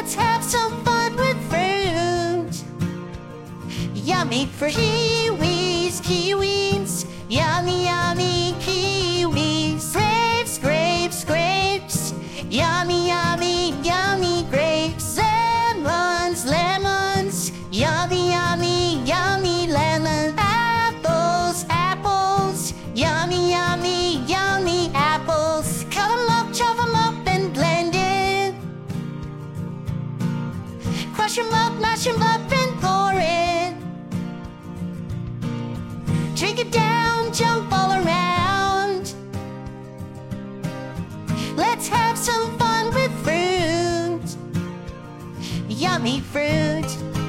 Let's have some fun with fruit. Yummy fruit. Kiwis, kiwis. Yummy, yummy kiwis. Grapes, grapes, grapes. Yummy, yummy, yummy grapes. Lemons, lemons. Yummy, yummy, yummy lemon. Apples, apples. Yummy, yummy, yummy apples. Cut 'em up, chop 'em up, and blend it. Crush 'em up, mash 'em up, and pour it. Drink it down, jump all around. Let's have some fun with fruit. Yummy fruit.